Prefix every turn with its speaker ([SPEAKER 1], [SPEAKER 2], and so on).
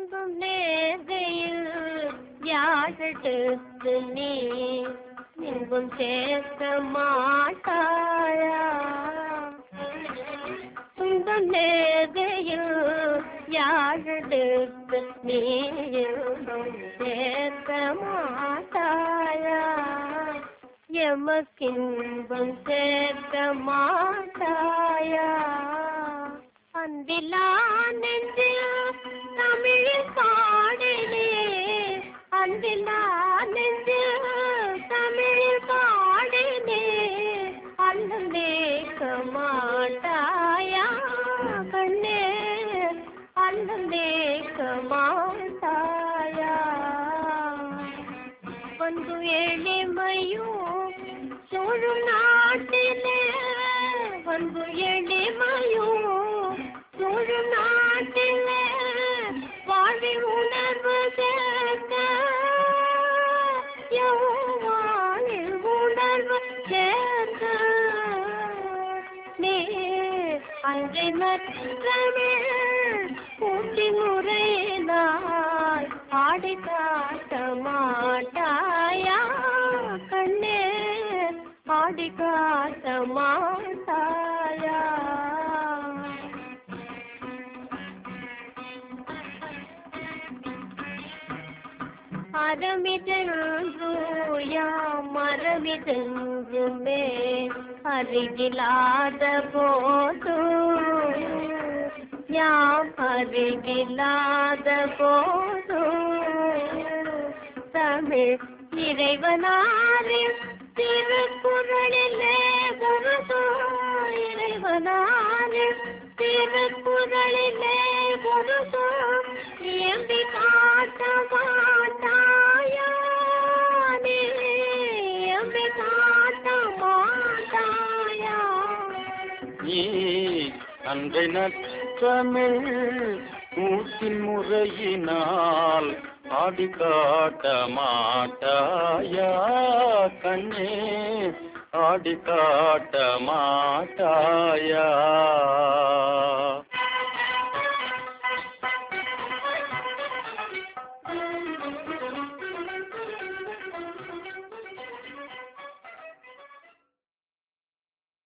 [SPEAKER 1] துன்பம் நேர்கையில் யாழெடுத்து நீ இன்பம் சேர்க்க மாட்டாயா? துன்பம் நேர்கையில் யாழெடுத்து நீ இன்பம் சேர்க்க மாட்டாயா? எமக்கின்பம் சேர்க்க மாட்டாயா? அன்பிலா நெஞ்சில் தமிழில் பாடினே, அன்பிலா நெஞ்சில் தமிழில் பாடினே, அன்னம் தேக்க மாட்டாயா கண்ணே, அன்னம் தேக்க மாட்டாயா? வந்து எளிமையும் சூழும் நாட்டிலே, வந்து எளிமையும் சூழும் நாட்டிலே வாழ்வி உணர்வு சேர்க்க, வாழ்வில் உணர்வு சேர்க்க நீ அன்றை நற்றமிழ் கூட்டி முறையினால் ஆடி காட்ட மாட்டாயா கண்ணே, ஆடி காட்ட மாட்டாயா? அறமிதென்று யாம் மறமிதென்றுமே அருகிலாத போது, யாம் அருகிலாத போது தமிழ் இறைவனாரின் திருக்குறளிலே குருதோ, இறைவனாரின் திருக்குறளிலே குருதோ எம்பி காட்ட மாட்டாயா? நீ எம்பி காட்ட மாட்டாயா?
[SPEAKER 2] அன்றை நற்றமிழ் கூட்டின் முறையினால் ஆடி காட்ட மாட்டாயா கண்ணே, ஆடி காட்ட மாட்டாயா?